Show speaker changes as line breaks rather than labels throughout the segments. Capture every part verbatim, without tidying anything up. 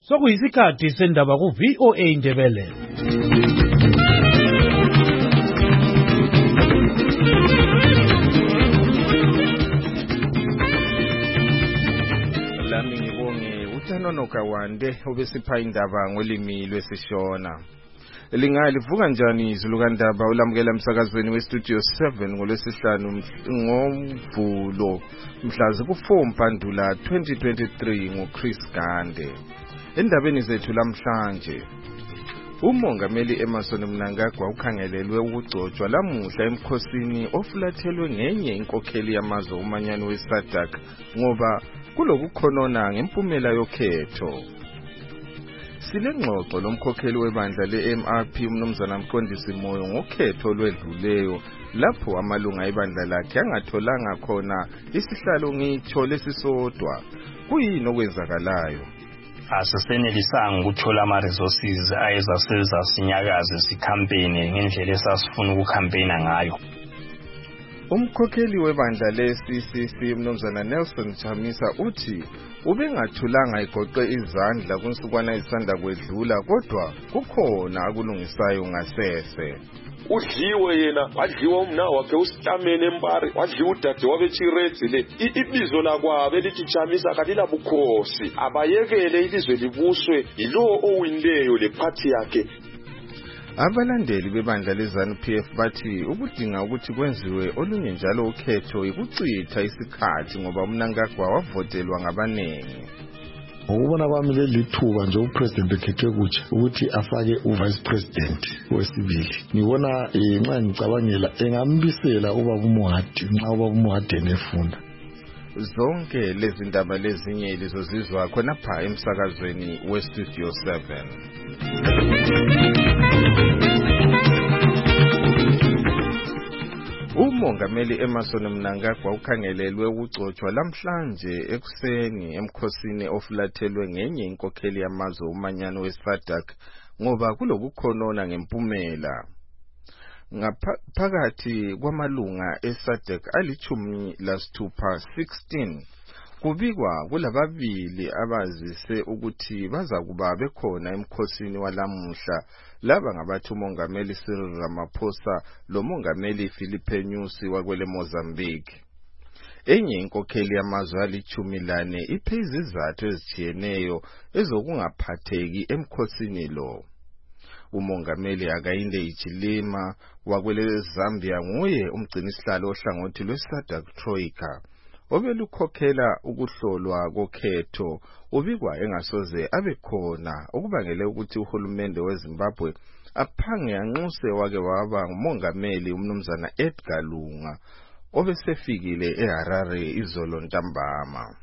Sokuyisikhathi sendaba ku V O A Indebele.
Lami ngibonge uThanono Kawande obesipha indaba ngolimi lwesishona. Lingalivuka njani izulu kaNdaba ulamukela emsakazweni weStudio seven ngolwesihlanu ngoMvulo mhla ku-four Mpandula twenty twenty-three nguChris Gande. Endabeni zethu lamhlanje, uMongameli Emmerson Mnangagwa ukhangelelwe ukugcotshwa lamuhla emkhosini ofulathelwe ngenye inkokheli yamazwe omanyano weSADC ngoba kulokukhonona ngempumela yokhetho. Silengxoxo lomkhokheli webandla le-M R P uMnumzana Mqondisi Moyo ngokhetho olwedluleyo lapho amalunga ebandla lakhe angatholanga khona isihlalo ngitsho lesisodwa. Kuyini okwenzakalayo?
Asisenelisanga ukuthola ama-resources ayezasiza sinyakaze sikhampeyine ngendlela esasifuna ukukhampeyina ngayo.
Umkhokheli webandla le-C C C uMnumzana Nelson Chamisa uthi ubengathulanga igoqe izandla kunsukwana ezisanda kwedlula kodwa kukhona akulungisayo ngasese.
Udliwe yena wadliwa umna wakhe usitamene empari wadliwa udade wabechiredzi le ibizo lakwabe lithi Chamisa kalila bukhosi abayekele ilizwe libuswe yilo owinileyo le party yakhe.
Abalandeli bebandla leZANU P F bathi ukudinga ukuthi kwenziwe olunye njalo ukhetho ikucitha isikhathi ngoba uMnangagwa wavotelwa ngabanengi.
Ukubona kwami lelithuba nje upresident ekhethwe kutsha ukuthi afake uvice president wesibili. Ngibona nxa ngicabangela engambisela ubaba uMohadi nxa ubaba uMohadi enefunda.
Zonke lezi ndaba lezinye lizozizwa khona pha emsakazweni weStudio seven. uMongameli Emmerson Mnangagwa ukhangelelwe ukugcotshwa lamhlanje ekuseni emkhosini ofulathelwe ngenye inkokheli yamazwe omanyano weSADC ngoba kulokukhonona ngempumela. Ngaphakathi kwamalunga eSADC alichumi lasithupha sixteen kubikwa kulababili abazise ukuthi bazakuba bekhona emkhosini walamuhla. Laba ngabathi uMongameli Cyril Ramaphosa loMongameli Philippe Nyusi wakwele Mozambique. Enye inkokheli yamazwe alichumi lane iphe izizathu ezitshiyeneyo ezokungaphatheki emkhosini lo. uMongameli Hakainde Hichilema wakwele Zambia nguye umgcinisihlalo ohlangothi lweSADC Troika obelukhokhela ukuhlolwa kokhetho ubikwa engasoze abekhona okubangele ukuthi uhulumende weZimbabwe aphange anxuse wake waba nguMongameli uMnumzana Edgar Lunga obesefikile eHarare izolo ntambama.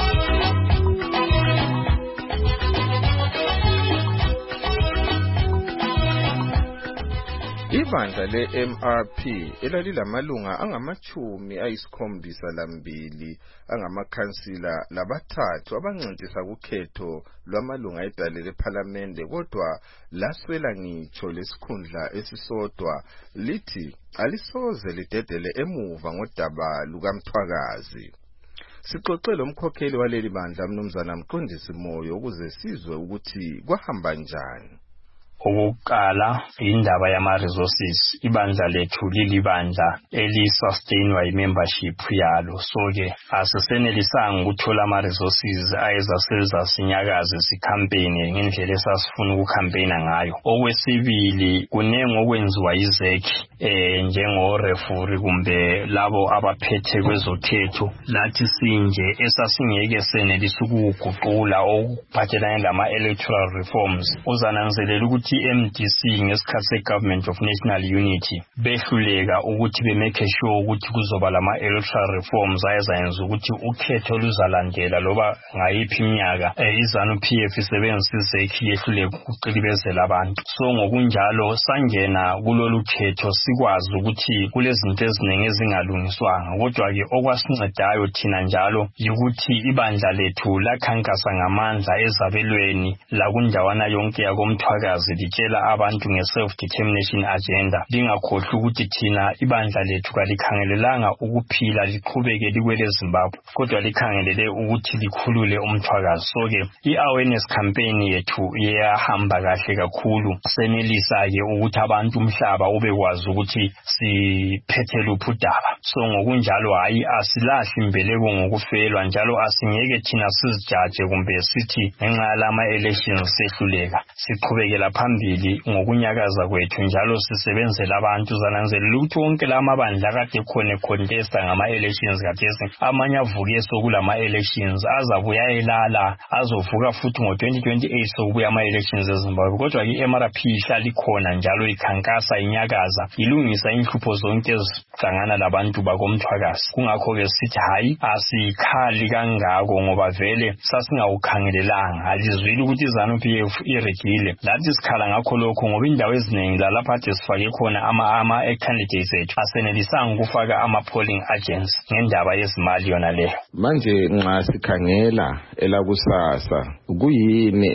Ibandla le-M R P elalilamalunga angamachumi ayisikhombisa lambili angamakhansila labathathu abancintisa kukhetho lwamalunga edale lephalamende kodwa laswela ngitsho lesikhundla esisodwa lithi alisoze lidedele emuva ngodaba lukaMthwakazi. Sixoxele umkhokheli waleli bandla uMnumzana Mqondisi Moyo ukuze sizwe ukuthi kwahamba njani.
Ukukala indaba yama-resources ibandla lethu lilibandla eli-sustainwa yi-membership yalo. So-ke asisenelisanga ukuthola ama-resources ayezasiza sinyakaze sikhampeyine ngendlela esasifuna ukukhampeyina ngayo. Okwesibili kunengi okwenziwa yizekhi eh njengo-referee kumbe labo abaphethe kwezokhetho lathi sinje esasingeke senelisa ukuguqula okuphathelane lama-electoral reforms. Uzananzelela ukuthi I-M D C ngesikhathi se-Government of National Unity behluleka ukuthi bemake sure ukuthi kuzoba lama-electoral reforms ayezayenza ukuthi ukhetho luzalandela loba ngayiphi iminyaka iZANU P F isebenzisa izekhi yehluleka ukuqilibezela abantu. So ngokunjalo sangena kulolu khetho sikwazi ukuthi kulezinto eziningi ezingalungiswanga kodwa-ke okwasincedayo thina njalo yikuthi ibandla lethu lakhankasa ngamandla ezabelweni lakundawana yonke yakoMthwakazi litshela abantu nge-self-determination agenda lingakhohlwa ukuthi thina ibandla lethu kalikhangelelanga ukuphila liqhubeke likwele Zimbabwe kodwa likhangelele ukuthi likhulule umthwakazi. So-ke i-awareness campaign yethu yahamba kahle kakhulu senelisa-ke ukuthi abantu umhlaba ubekwazi ukuthi siphethe luphi udaba. So ngokunjalo hayi asilahli imbeleko ngokufelwa njalo asingeke thina sizijaje kumbe sithi ngenxa yalama elections sehluleka. Siqhubekela phambili ngokunyakaza kwethu njalo sisebenzela abantu. Zananzelela ukuthi wonke la mabandla kade khona contesta ngama elections kathesi amanye avuke sokulama elections azabuya elala azovuka futhi ngo twenty twenty-eight sokubuya ama elections eZimbabwe. Kodwa i-M R P ihlala ikhona njalo ikhankasa inyakaza ilungisa inhlupho zonke ezihlangana labantu bakomthwakazi. Kungakho ke sithi hayi asikhali kangako ngoba vele sasingawukhangelelanga. Alizwile ukuthi ZANU-P F iregile lathi sikhala ngakho lokho ngoba indawo eziningi la lapha sifake khona ama ama candidates ethu asenelisanga ukufaka ama polling agents ngendaba yezimali yona leyo.
Manje nxa sikhangela elakusasa kuyini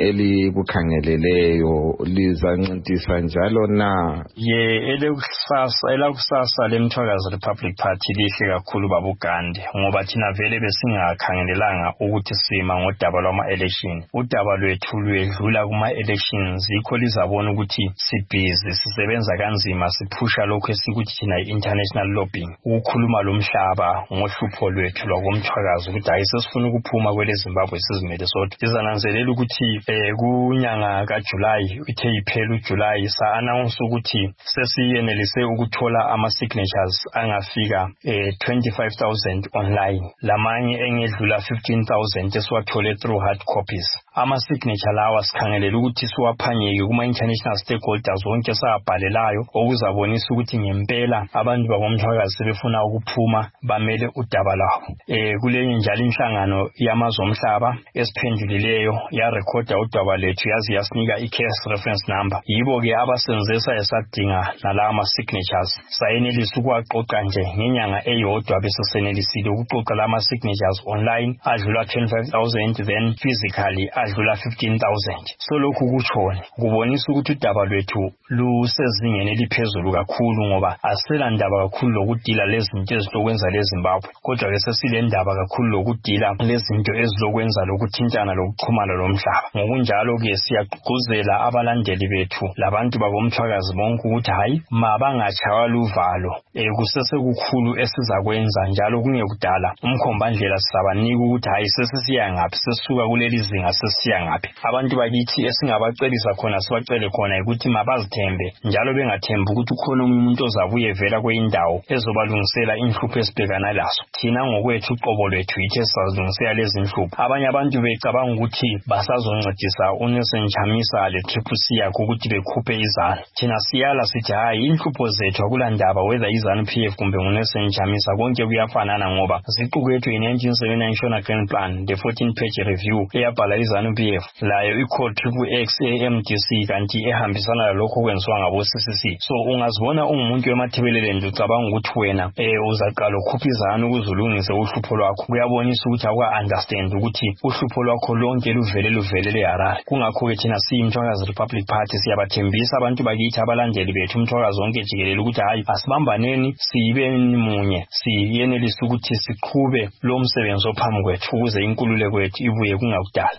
elikukhangeleleyo lizancintisa njalo na?
Ye elakusasa elakusasa leMthwakazi Republic Party lihle kakhulu babugande ngoba thina vele besingakhangelelanga ukuthi sima ngodaba lwama election. Udaba lwethu lwedlula kuma elections yikho lizabona ukuthi sibhizi sisebenza kanzima siphusha lokho esikuthi thina international lobbying ukukhuluma lomhlaba ngohlupho lwethu lwakomthwakazi ukuthi ayisesifuna ukuphuma kwele Zimbabwe sizimele sodwa. Sizananzelela ukuthi eh kunyanga kaJuly ithe iphela uJuly sa announce ukuthi sesiyenelise ukuthola ama signatures angafika eh twenty-five thousand online. Lamanye engedlula fifteen thousand esiwathole through hard copies. Ama signature lawa sikhangelela ukuthi siwaphanyeke kuma international stakeholders wonke sabhalelayo okuzabonisa ukuthi ngempela abantu bakomthwakazi sebefuna ukuphuma bamele udaba lwabo. Eh kulenye njalo inhlangano yamazwe omhlaba esiphendulileyo ya recorda udaba lethu yazi yasinika i-case reference number. Yibo ke abasenzesa esadinga nala ama signatures sayenelisa ukuwaqoqa nje ngenyanga eyodwa bese senelisile ukuqoqa lama signatures online adlula twenty-five thousand then physically adlula fifteen thousand. So lokhu kuthone kubonisa ukuthi udaba lwethu lusezingeni eliphezulu kakhulu ngoba asela ndaba kakhulu lokudila lezinto ezilokwenza leZimbabwe kodwa ke sesile ndaba kakhulu lokudila lezinto ezilokwenza lokuthintana lokuxhumana lomhlaba. Ngokunjalo ke siyagqugquzela abalandeli bethu labantu bakomthwakazi bonke ukuthi hayi mabangachaywa luvalo ekusese kukhulu esizakwenza njalo kungekudala umkhombandlela sisabanika ukuthi hayi sesisiya ngaphi sesisuka kuleli zinga sesiya ngaphi. Abantu bakithi esingabacelisa khona sibacele khona ukuthi mabazithembe njalo bengathembi ukuthi ukhona umuntu ozabuye vela kweindawo ezobalungisela inhlupho esibhekana lazo. Thina ngokwethu uqobo lwethu yithe sizalungisela lezi inhlupho. Abanye abantu becabanga ukuthi basazoncedisa uNelson Chamisa le Triple C yakho ukuthi bekhuphe izanu. Thina siyala sithi hayi inhlupho zethu akulandaba whether iZANU-P F kumbe uNelson Chamisa konke kuyafanana ngoba ziqukethwe i-nineteen seventy-nine Shona Grand Plan the fourteen page review eyabhala iZANU-P F layo i-code triple X A M D C kanti ehambisana lalokho kwenziwa ngabo C C C. So ungazibona ungumuntu wemathebeleleni ucabanga ukuthi wena eh uzaqala ukhupha izanu ukuzulungisa uhlupho lwakho. Kuyabonisa ukuthi akwa understand ukuthi uhlupho lwakho lonke luvele luvelele Harare. Kungakho ke thina siyiMthwakazi Republic Party siyabathembisa abantu bakithi abalandeli bethu umthwakazi wonke jikelele ukuthi hayi asibambaneni siyibe munye siyenelisa ukuthi siqhube lo msebenzi ophambi kwethu ukuze inkululeko kwethu ibuye kungakudala.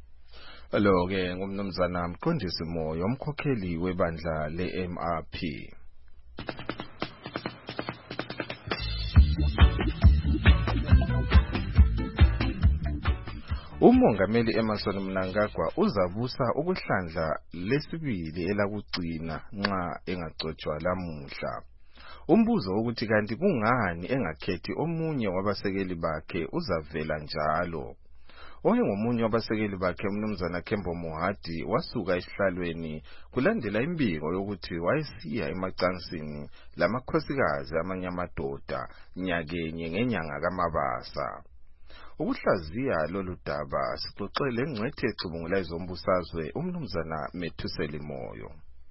Lo ke ngumnumzana Mqondisi Moyo umkhokheli webandla le-M R P. Umongameli Emmerson Mnangagwa uzabusa ukuhlandla lesibili elakugcina nxa engagcotshwa lamuhla. Umbuzo ukuthi kanti kungani engakhethi omunye wabasekeli bakhe uzavela njalo. Oyengomunye wabasekeli bakhe umnumzana Kembo Mohadi wasuka esihlalweni kulandela imbiko yokuthi wayesiya emacansini lamakhosikazi amanye amadoda nyakenye ngenyanga kaMabasa. Ukuhlaziya lolu daba sixoxele ngcwethe ecubungula izombusazwe umnumzana Methuseli Moyo.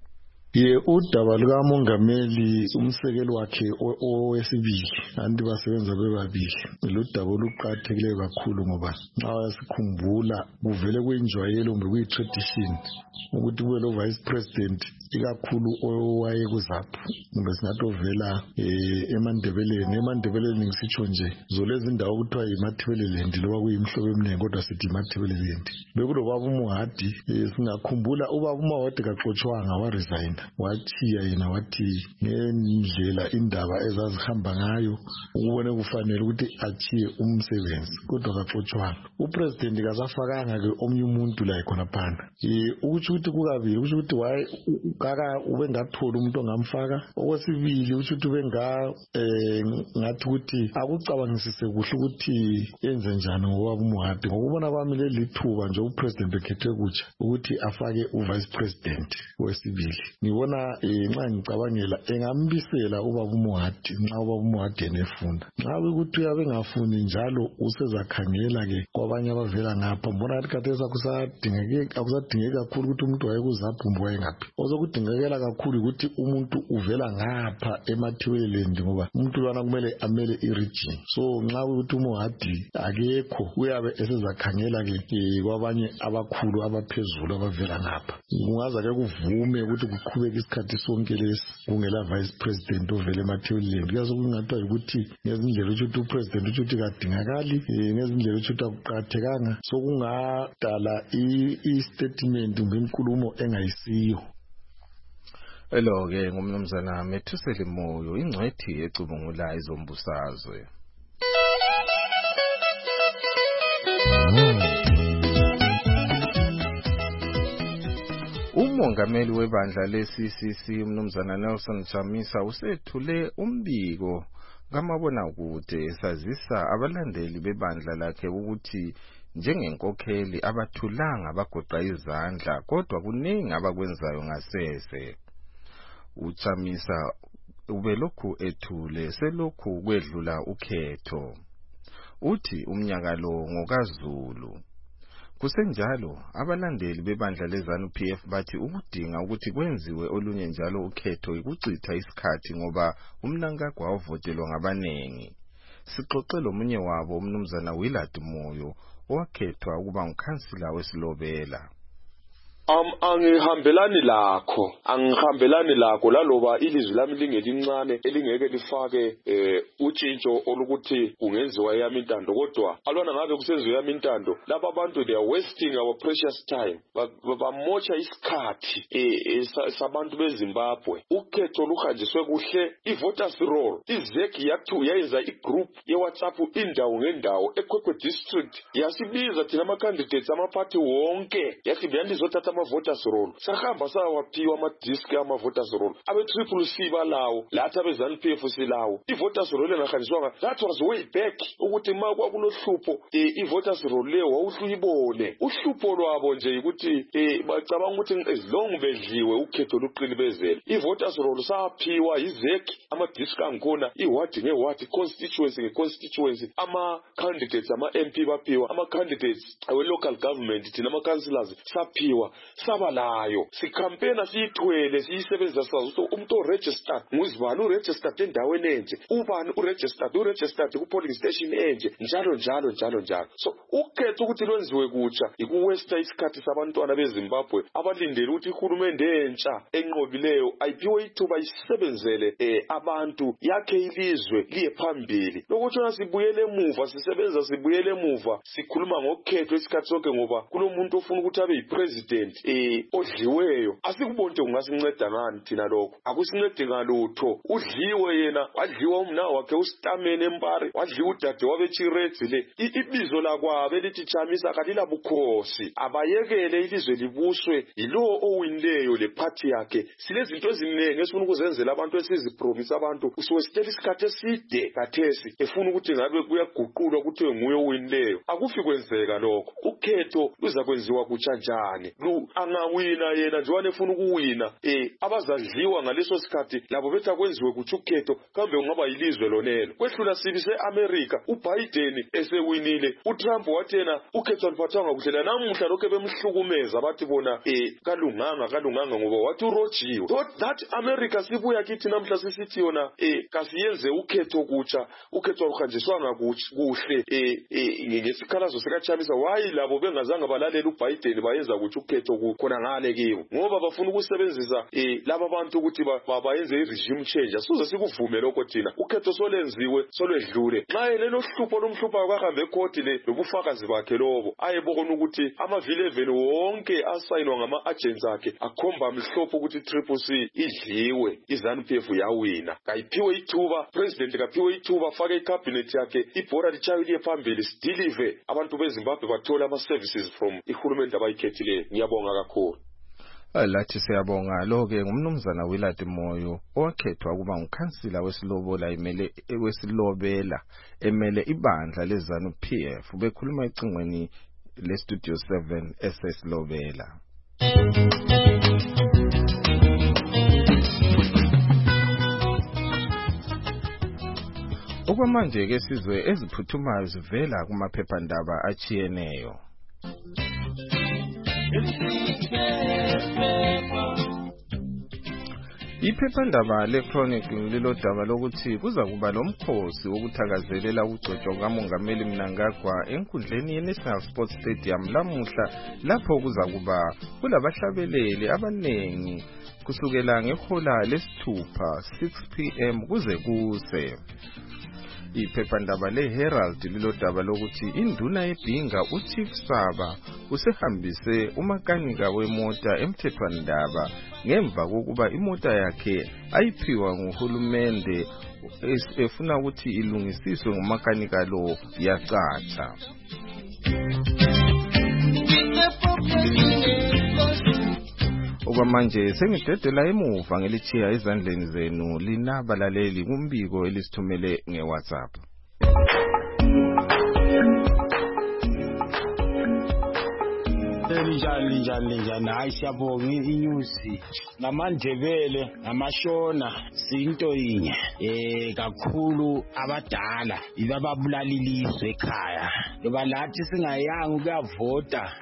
Ye udaba lukamongameli umsekeli wakhe owesibili anti basebenza bebabili lo daba oluqathekileyo kakhulu ngoba nxa sikhumbula kuvele kwenjwayelo kumbe kuyitradition ukuthi kube lo vice president ikakhulu owaye kuzaphu kumbe singathi ovela eMandebeleni eMandebeleni ngisitsho nje zolezi ndawo kuthiwa yiMathebeleland loba kuyimhlobo eminingi kodwa sithi iMathebeleland bekulo baba uMohadi singakhumbula ubaba uMohadi kaxotshwanga wa resign wathiya yena wathi ngendlela indaba ezazihamba ngayo ukubone kufanele ukuthi athiye umsebenzi kodwa kaxotshwanga upresident kasafakanga ke omnye umuntu la khona phana eh ukuthi ukuthi kukabili ukuthi ukuthi waye kaka ubengathola umuntu ongamfaka okwesibili ukuthi ubenga eh ngathi ukuthi akucabangisise kuhle ukuthi yenze njani ngoba uMohadi ngokubona kwami lelithuba nje upresident ekhethwe kutsha ukuthi afake uvice president wesibili ngibona nxa ngicabangela engambisela ubaba uMohadi nxa ubaba uMohadi enefunda nxa ukuthi uyabe ngafuni njalo usezakhangela ke kwabanye abavela ngapha mbona ukuthi khathesa kusadingeka akusadingeka kakhulu ukuthi umuntu wayekuzaphu kumbe wayengaphi ozokudingekela kakhulu ukuthi umuntu uvela ngapha eMathebeleland ngoba umuntu lwana kumele amele iregion so nxa ukuthi uMohadi akekho uyabe esezakhangela ke kwabanye abakhulu abaphezulu abavela ngapha kungaza ke kuvume ukuthi kuqhubeka isikhathi sonke lesi kungela vice president ovela eMathebeleland kuyazo kungathi ukuthi ngezindlela ukuthi upresident ukuthi kadingakali ngezindlela ukuthi akuqathekanga so kungadala i-statement kumbe inkulumo engayisiyo.
Elo ke ngumnumzana Methuseli Moyo ingcwethi ecubungula izombusazwe. Umongameli webandla le-C C C umnumzana Nelson Chamisa usethule umbiko ngamabona kude esazisa abalandeli bebandla lakhe ukuthi njengenkokheli abathulanga bagoqa izandla kodwa kuningi abakwenzayo ngasese. Uchamisa ubelokhu ethule selokhu kwedlula ukhetho. Uthi umnyaka lo ngokaZulu. Kusenjalo abalandeli bebandla leZANU P F bathi ukudinga ukuthi kwenziwe olunye njalo ukhetho ikucitha isikhathi ngoba umnankagwa wavotelwa ngabanengi. Sixoxe lomunye wabo umnumzana Willard Moyo owakhethwa ukuba ngukhansila weSilobela.
Um angihambelani lakho angihambelani lakho laloba ilizwi lami lingelincane elingeke lifake eh utshintsho olukuthi kungenziwa yami intando kodwa alona ngabe kusenziwa yami intando laba abantu they are wasting our precious time bamotsha isikhathi eh sabantu beZimbabwe ukhetho luhanjiswe kuhle ivoters roll izeki yathu yayenza igroup yeWhatsApp indawo ngendawo eKwekwe district yasibiza thina ama candidates amaparty wonke yathi beyandizothatha voters roll sahamba sawaphiwa ama disk ama voters roll abe triple C balawo lathi abeZANU P F silawo i voters roll engahanjiswanga that was way back ukuthi ma kwakunohlupho i voters roll le wawuhluyibone uhlupho lwabo nje ukuthi bacabanga ukuthi as long bedliwe ukhetho luqilibezela i voters roll saphiwa izeki ama disk angkhona i ward ngeward constituency ngeconstituency ama candidates ama M P baphiwa ama candidates awe local government thina ama councillors saphiwa sabalayo sikampena siyithwele siyisebenzisa sazo umuntu oregistered nguzibani uregistered endaweni enje ubani uregistered uregistered ku polling station enje njalo njalo njalo njalo so ukhetho ukuthi lwenziwe kutsha ikuwesta isikhathi sabantwana beZimbabwe abalindele ukuthi ihulumende entsha enqobileyo ayiphiwe ithuba isebenzele eh abantu yakhe ilizwe liye phambili lokutshona sibuyele emuva sisebenza sibuyele emuva sikhuluma ngokhetho isikhathi sonke ngoba kulomuntu ofuna ukuthi abe yipresident eh odliweyo asikubonke ungasinceda ngani thina lokho akusincede ngalutho udliwe yena wadliwa umnawo wakhe uStamene eMpare wadliwa udade wabeChiretsi le ibizo lakwabe lithi Chamisa kalila bukhosi abayekele ilizwe libuswe yilo owinileyo le party yakhe silezinto eziningi esifuna ukuzenzela abantu esizipromise abantu usiwestela isikhathi eside kathesi efuna ukuthi ngabe kuyaguqulwa ukuthi nguye owinileyo akufi kwenzeka lokho ukhetho luza kwenziwa kutsha njani umuntu angawina yena nje wanefuna ukuwina eh abazadliwa ngaleso sikhathi labo bethu akwenziwe kuthi ukhetho kambe ungaba yilizwe lonelo kwehlula sibi seAmerica uBiden esewinile uTrump wathena ukhetho liphathwa kuhlela namuhla lokho bemhlukumeza bathi bona eh kalunganga kalunganga ngoba wathi urojiwe that America sibuya kithi namhla sisithi yona eh kasiyenze ukhetho kutsha ukhetho luhanjiswanga kuhle eh ngesikhalazo sikaChamisa wayi labo bengazange balalela uBiden bayenza ukuthi ukhetho khona ngale kibo ngoba bafuna ukusebenzisa eh laba bantu ukuthi bayenze iregime change asuze sikuvume lokho thina ukhetho solenziwe solwedlule xa lelo hlupho lomhlupha kwahambe ecourt le lobufakazi bakhe lobo ayebona ukuthi amavile eleven wonke asayinwa ngama agents akhe akhomba mhlophe ukuthi Triple C idliwe iZANU P F yawina kayiphiwe ithuba president kaphiwe ithuba afake icabinet yakhe ibhora lichayile phambili sidilive abantu beZimbabwe bathola ama services from ihulumende abayikhethileyo ngiyabonga kakhulu.
Lathi siyabonga lo-ke ngumnumzana Willard Moyo owakhethwa ukuba ngukhansila wesilobola emele wesilobela emele ibandla leZANU P F bekhuluma ecingweni le Studio seven esesilobela. Okwamanje ke sizwe eziphuthumayo zivela kumaphephandaba achiyeneyo. Iphephandaba le-Chronic lilodaba lokuthi kuza kuba lomkhosi wokuthakazelela ukugcotshwa kaMongameli Mnangagwa enkundleni ye-National Sports Stadium lamuhla lapho kuza kuba kulabahlabeleli abanengi kusukela ngehola lesithupha six p m kuze kuse. Iphephandaba le-Herald lilodaba lokuthi induna yebhinga uChief Saba usehambise umakanika wemoto emthethwandaba ngemva kokuba imota yakhe ayiphiwa nguhulumende efuna ukuthi ilungisiswe ngumakanika lo yacatsha. Okwamanje sengidedela emuva ngelichiya ezandleni zenu linabalaleli kumbiko elisithumele ngeWhatsApp.
Linjani linjani linjani hayi siyabonga inews namandebele namashona sinto inye eh kakhulu abadala ibababulaliliswe ekhaya loba lathi singayanga ukuyavota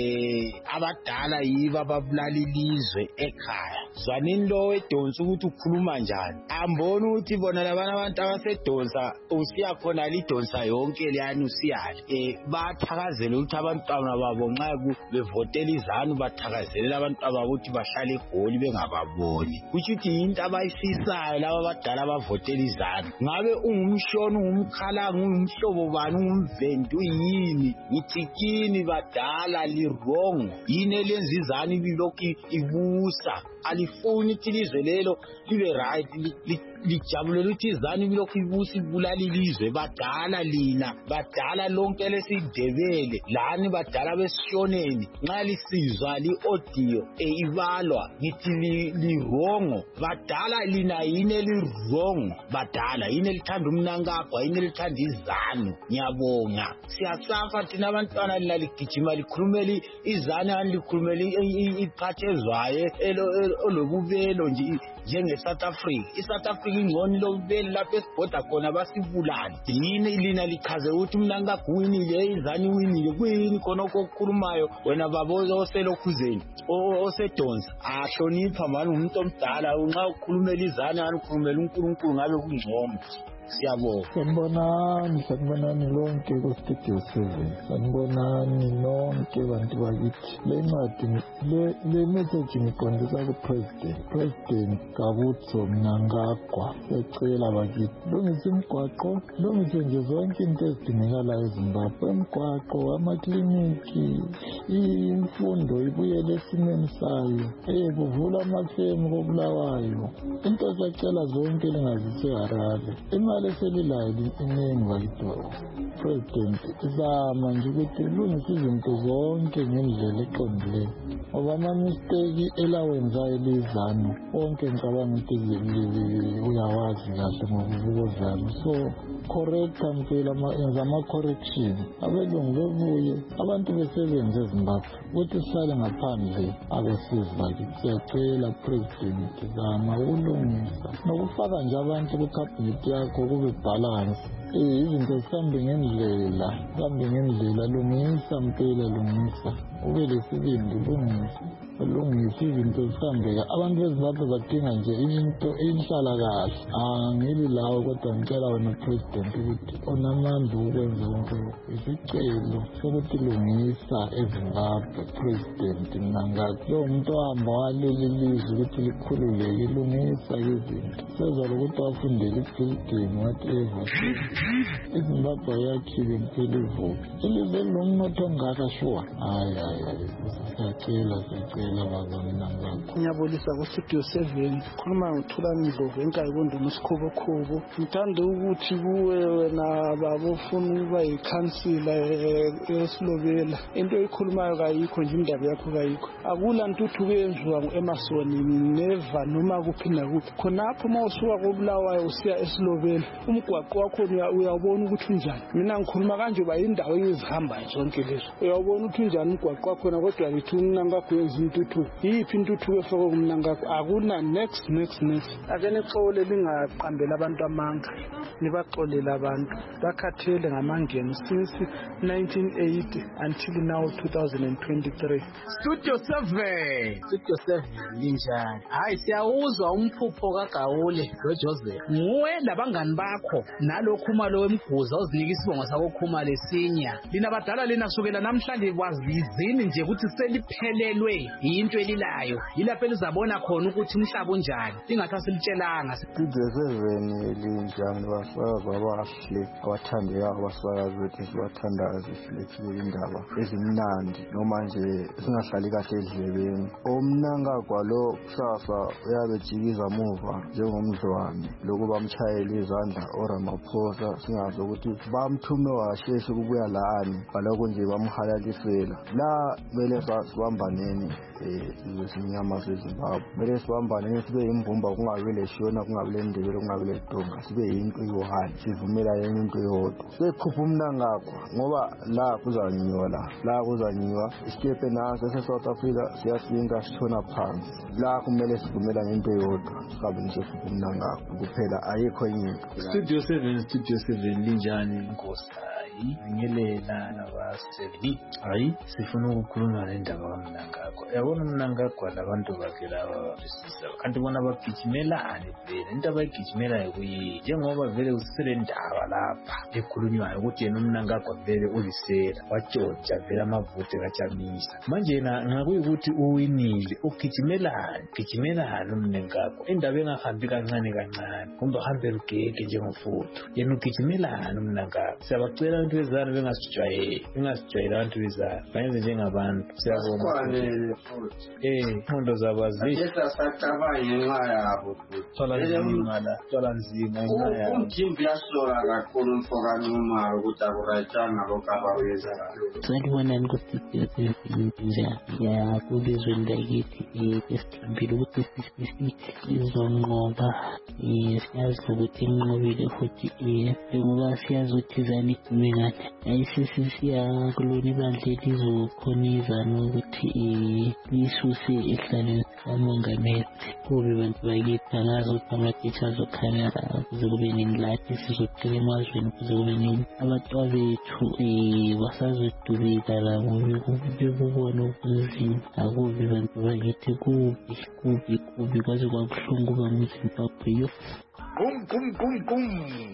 eh abadala yiba ababulaliliswe ekhaya zwanini lo edonsa ukuthi ukhuluma njani ambona ukuthi bona labana abantu abasedonsa usiya khona lidonsa yonke leyani usiyali eh bathakazela ukuthi abantwana babo nxa votela iZANU bathakazelela abantu abakuthi bahlale egoli bengababoni kuthi into abayifisayo laba abadala abavotela iZANU ngabe ungumshona ungumkhalanga ungumhlobo bani ungumvendu yini ngithikini badala li wrong yini elenza iZANU bilokhu ibusa alifuni ukuthi lizwe lelo libe right lijabulele ukuthi iZANU bilokhu ibusa ibulalilizwe badala lina badala lonke lesidebele lani badala besishoneni nxa lisizwa li-audio eibalwa ngithi li-wrong badala lina yini eli-wrong badala yini elithanda uMnangagwa yini elithanda iZANU ngiyabonga siyasafa thina abantwana lina ligijima likhulumela iZANU ani likhulumela iphathezwayo olobubelo nje njenge-South Africa iSouth Africa ingconi lobubelo lapho esibhoda khona basibulali yini lina lichaze ukuthi Mnangagwa winile iZANU winile kuyini khona okukhulumayo wena babo oselokhuzeni osedonsa ahlonipha manje umuntu omdala unxa ukhulumela iZANU ani ukhulumela uNkulunkulu ngabe kungcono siyabonga.
Sanibonani sanibonani lonke ku-Studio seven sanibonani nonke bantu bakithi le ncwadi le message ngiqondisa ku-president president Kabutso Mnangagwa secela bakithi lungisa imigwaqo lungise nje zonke into ezidingekala eZimbabwe imigwaqo amakliniki imfundo ibuyele esimeni sayo eh kuvula amafemu koBulawayo into sacela zonke lingazise Harare imali eselilayo iningi bakithi president izama nje ukuthi lungise izinto zonke ngendlela eqondileyo. ngoba ama-mistake elawenzayo elizanu onke ngicabanga ukuthi uyawazi kahle ngokubukozana. So correcta mpela enza ama-correction abelungu bebuye abantu besebenze eZimbabwe ukuthi sisale ngaphandle abesizi bakithi. Siyacela president zama ukulungisa nokufaka nje abantu kukhabhinethi yakho kube balance. Izinto zihambe ngendlela zihambe ngendlela lungisa mpela lungisa ube lesibindi lungisa ulungisa izinto zihambeka. Abantu beZimbabwe badinga nje into inhlala kahle. Angili lawo kodwa ngicela wena president ukuthi onamandla ukwenza konke isicelo sokuthi lungisa eZimbabwe president Mnangagwa. Lo muntu ohamba waleli lizwe ukuthi likhululeke lungisa izinto sezala ukuthi wafundela i-building whatever. iZimbabwe yakhiwe mpela ivuka ilizwe linomnotho ongaka sure. Hayi hayi hayi siyacela siyacela bazana Mnangagwa.
Ngiyabulisa ku-Studio seven khuluma ngoThulani Ndlovu eNkayikondo noSikhobokhobo. Ngithanda ukuthi kuwe wena baba ufuna ukuba yikhansila eSilobela into ekhulumayo kayikho nje indaba yakho kayikho. Akula ntuthuko yenziwa ngu-Emerson neva noma kuphi nakuphi. Khonapho uma usuka koBulawayo usiya eSilobela umgwaqo wakho uyabona ukuthi unjani. Mina ngikhuluma kanje uba indawo ezihambayo zonke lezo uyabona ukuthi unjani umgwaqo wakho kodwa lithi uMnangagwa yenza intuthuko. Yiphi intuthuko efakwe kuMnangagwa? Akuna next next next. Ake nixole lingaqambela abantu amanga nibaxolele abantu bakhathele ngamangeni since nineteen eighty until now two thousand twenty-three.
Studio seven Studio seven linjani? Hayi siyawuzwa umphupho kaGawule noJoseph. Nguwe labangani bakho nalokhu umalo wemguza ozinika isibongo sakho Khuma lesinya. Lina badala lina kusukela namhlanje kwazizini nje ukuthi seliphelelwe into elilayo. Yilapho elizabona khona ukuthi umhlaba unjani. Lingathi silitshelanga.
Studio seven linjani basakazi abahle abathandeka abasakazi bethu sibathandayo sihlekile indaba ezimnandi noma nje singahlali kahle edlebeni. Omnangagwa lo kusasa uyabejikiza muva njengomdlwane lokhu bamchayela izandla oRamaphosa singazi ukuthi bamthume washeshe ukubuya lani baloko nje bamhalalisela la mele sibambaneni eh sinyama seZimbabwe mele sibambaneni sibe imbumba kungabe leshona kungabe lendebele kungabe ledonga sibe into yohani sivumela yenye into yodwa sekhupha uMnangagwa ngoba la kuzanyiwa la la kuzanyiwa isikepe naso seSouth Africa siyasinga sithona phansi la kumele sivumela into yodwa sibe ngisekhupha uMnangagwa kuphela ayikho enye.
Studio seven Studio seven linjani Nkosi? Ngiyelela nabaseli hayi sifuna ukukhuluma nendaba kaMnangagwa. Yabona uMnangagwa labantu bakhe laba babisisa kanti bona bagijimelane vele into abayigijimelayo kuyi njengoba vele usele ndaba lapha ekhulunywayo ukuthi yena uMnangagwa vele ulisela watshotsha vele amavoti kaJamisa manje na ngakuyikuthi uwinile ugijimelane gijimelane uMnangagwa indaba engahambi kancane kancane kumbe hambe lugege njengomfutho yena ugijimelane uMnangagwa. Siyabacela abantu bezana bengasijwayeli bengasijwayeli abantu bezana bayenze njengabantu. Siyabona eh inkhondo zabo azisho
sacabanga ngenxa yabo
thola nzima la thola nzima ngenxa yabo
umjimbi yasola kakhulu mfokana uma ukuthi akurayitanga lokho abawenza.
Sanibonani kuStudio seven ya kubizwe ndakithi esithembile ukuthi sisisi izonqoba siyazi ukuthi inqobile futhi ngoba siyazi ukuthi izani ngingani ayisisi siyakulona ibandla elizokhonizana ukuthi lisuse ehlalweni kamongameli kube bantu bakithi angazi ukuthi amateacher azokhala kuze kube nendlathi sizoqhela emazweni kuze kube nini abatwabethu basazodubika la ngoba kube kubona ubunzima akubi bantu bakithi kubi kubi kubi kwaze kwabuhlungu kuba muZimbabwe yo
kum kum kum kum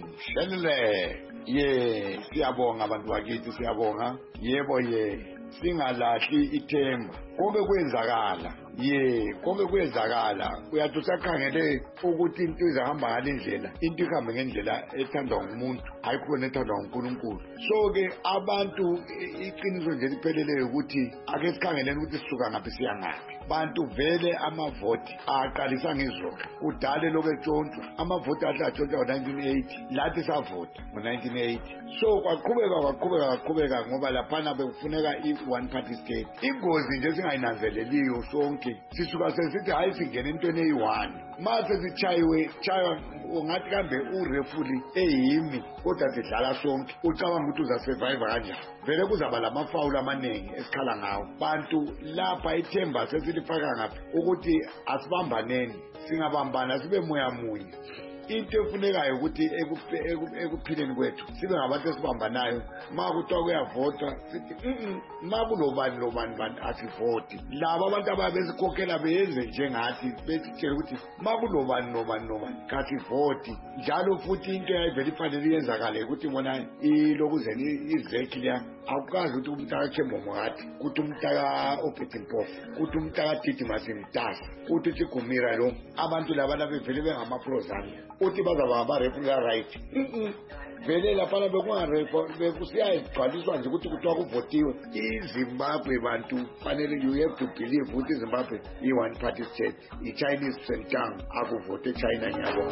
shelele ye siyabonga abantu bakithi siyabonga yebo ye singalahli ithemba konke kwenzakala ye konke kwenzakala uyathi usakhangele ukuthi into izahamba ngalendlela into ihambe ngendlela ethandwa ngumuntu ayikhona ethandwa nguNkulunkulu. So ke abantu iqiniso nje lipheleleyo ukuthi ake sikhangeleni ukuthi sisuka ngaphi siya ngaphi. Bantu vele amavoti aqalisa ngizolo udale lokho etshontshwa amavoti ahle atshontshwa ngo-nineteen eighty lathi savota ngo-nineteen eighty. So kwaqhubeka kwaqhubeka kwaqhubeka ngoba laphana bekufuneka i-one party state. Ingozi nje esingayinanzeleliyo sonke sisuka sesithi hayi singena entweni eyi-one mase sichayiwe chaywa ungathi kambe urefuli eyimi kodwa sidlala sonke ucabanga ukuthi uzasurvive kanjani vele kuzaba lamafawula amaningi esikhala ngawo bantu lapha ithemba sesilifaka ngaphi ukuthi asibambaneni singabambana sibe moya munye into efunekayo ukuthi ekuphileni kwethu sibe ngabantu esibambanayo ma kuthiwa kuyavotwa sithi ma kulobani lobani bantu asivoti laba abantu ababesikhokhela beyenze njengathi besitshela ukuthi ma kulobani nobani nobani kasivoti njalo futhi into yayivele ifanele iyenzakale ukuthi bona ilokuzeni izekhi liya akukazi ukuthi umntaka Chembomokati ukuthi umntaka Opetimpofu ukuthi umntaka Titi Masimtasa ukuthi Chigumira lo abantu laba bevele bengamaprozani uthi bazaba abarefuka right vele lapha bekungarefu bekusiyagcwaliswa nje ukuthi kuthiwa kuvotiwe iZimbabwe bantu fanele you have to believe ukuthi iZimbabwe i-one party state i-Chinese Sentang akuvote China nyabo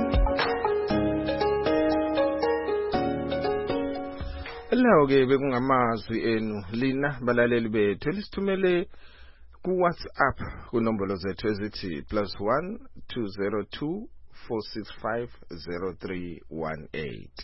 lawo ke bekungamazwi enu lina balaleli bethu elisithumele ku WhatsApp kunombolo zethu ezithi plus one two zero two four six five zero three one eight.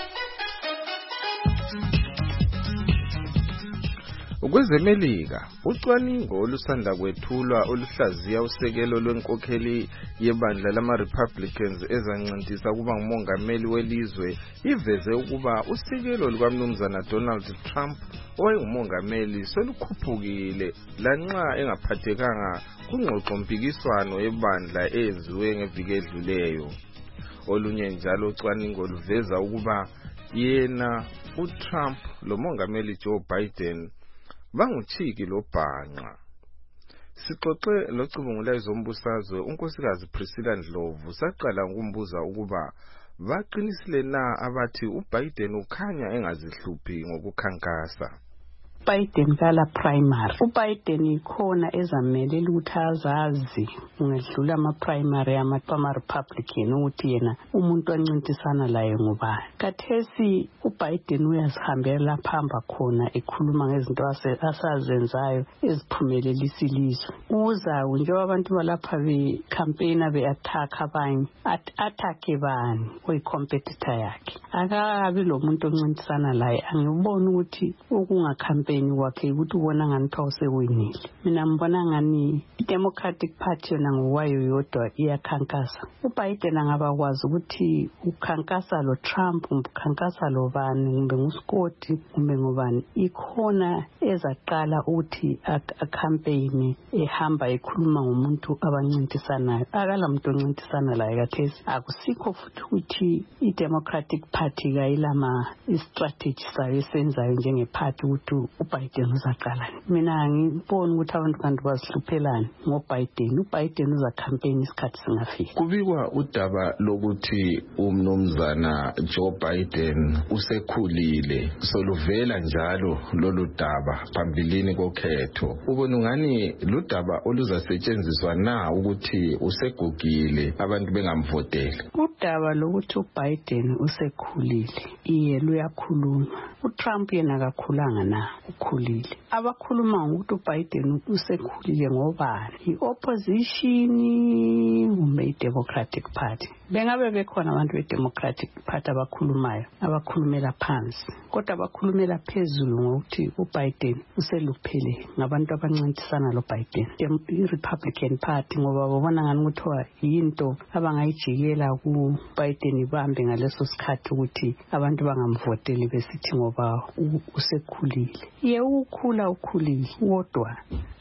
Ukwezemelika ucwaningo olusanda kwethulwa oluhlaziya usekelo lwenkokheli yebandla lama-Republicans ezancintisana kuba ngumongameli welizwe iveze ukuba usekelo lukaMnumzana Donald Trump owayengumongameli solukhuphukile lanxa engaphathekanga kungxoxo mpikiswano yebandla eyenziwe ngeviki edluleyo. Olunye njalo ucwaningo luveza ukuba yena uTrump lo mongameli Joe Biden banguchiki lobhanqa. Sixoxe locubungulayo zombusazwe unkosikazi Priscilla Ndlovu saqala ukumbuza ukuba baqinisile na abathi uBiden ukhanya engazihluphi ngokukhankasa.
Biden kala primary uBiden ikhona ezamelela ukuthi azazi ngedlula ama primary ama Republican ukuthi yena umuntu oncintisana laye ngubani. Kathesi uBiden uyazihambela phamba khona ekhuluma ngezinto asazenzayo eziphumelelisa ilizwe. Uza njengoba abantu balapha be campaign be attack abanye attack bani oyi competitor yakhe. Akabi lo muntu oncintisana laye angibona ukuthi ukunga campaign wakhe ukuthi ubona ngani pha usewinile. Mina ngibona ngani iDemocratic Party yona ngowayo yodwa iyakhankasa. uBiden angaba kwazi ukuthi ukhankasa lo Trump ukhankasa lo bani kumbe nguScott kumbe ngubani ikhona ezaqala ukuthi a-campaign ehamba ekhuluma ngomuntu abancintisanayo. Akala muntu oncintisana laye kathesi akusikho futhi ukuthi iDemocratic Party kayilama istrategy sayo esenzayo njengeparty ukuthi uBiden uzaqala. Mina ngibona ukuthi abantu kanti bazihluphelana ngoBiden. uBiden uza campaign isikhathi singafiki.
Kubikwa udaba lokuthi umnumzana Joe Biden usekhulile soluvela njalo lolu daba phambilini kokhetho. Ubona ngani ludaba oluzasetshenziswa na ukuthi usegugile abantu bengamvotela?
Udaba lokuthi uBiden usekhulile iye luyakhulunywa. uTrump yena akakhulanga na ukhulile. Abakhuluma ngokuthi uBiden usekhulile ngobani? I-opposition kumbe i-Democratic Party. Bengabe bekhona abantu be-Democratic Party abakhulumayo abakhulumela phansi kodwa abakhulumela phezulu ngokuthi uBiden useluphele ngabantu abancintisana lo Biden. I-Republican Party ngoba babona ngani kuthiwa yinto abangayijikela ku Biden ibambe ngaleso sikhathi ukuthi abantu bangamvoteli besithi ngoba usekhulile. Ye ukhula ukhulile kodwa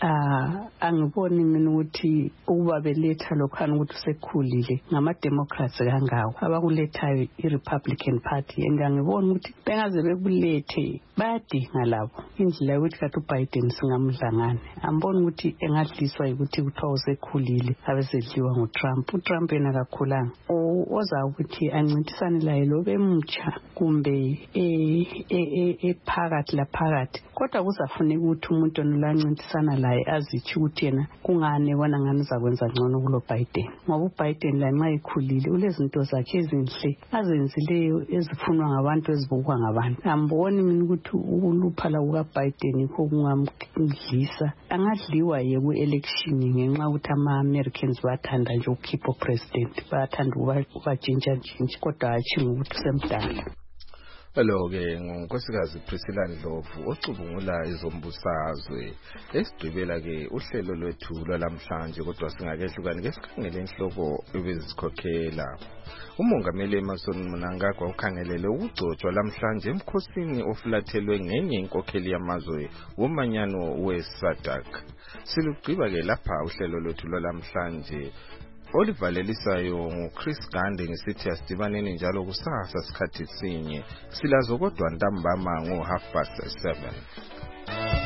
ah angiboni mina ukuthi ukuba beletha lokhana ukuthi usekhulile ngama Democrats kangawo abakulethayo i-Republican Party engangibona ukuthi bengaze bekulethe bayadinga labo indlela yokuthi kathi uBiden singamdlangane. Ambona ukuthi engadliswa ukuthi kuthiwa usekhulile abesedliwa nguTrump. uTrump yena akakhulanga. proposa ukuthi ancintisane laye lobe emutsha kumbe ephakathi laphakathi kodwa kuzafuneka ukuthi umuntu onolancintisana laye azithi ukuthi yena kungane wona ngani zakwenza ngcono kulo Biden ngoba uBiden lanxa ekhulile ulezinto zakhe ezinhle azenzileyo ezifunwa ngabantu ezibukwa ngabantu amboni mina ukuthi ukuluphala kukaBiden yikho kungamdlisa angadliwa ye ku-election ngenxa ukuthi ama-Americans bathanda nje ukukhipha upresident bathanda ukubatshintsha ntshintsha kodwa hatshi ngokuthi usemdala.
Hello-ke ngunkosikazi Priscilla Ndlovu ocubungula izombusazwe esigqibela-ke uhlelo lwethu lwalamhlanje kodwa singakehlukani-ke sikhangele inhloko ebezikhokhela. Umongameli Emmerson Mnangagwa ukhangelele ukugcotshwa lamhlanje emkhosini ofulathelwe ngenye inkokheli yamazwe womanyano we-SADC. Silugqiba-ke lapha uhlelo lwethu lwalamhlanje olivalelisayo nguChris Gande ngisithi asidibaneni njalo kusasa sikhathi sinye silazo kodwa ntambama ngo half past seven.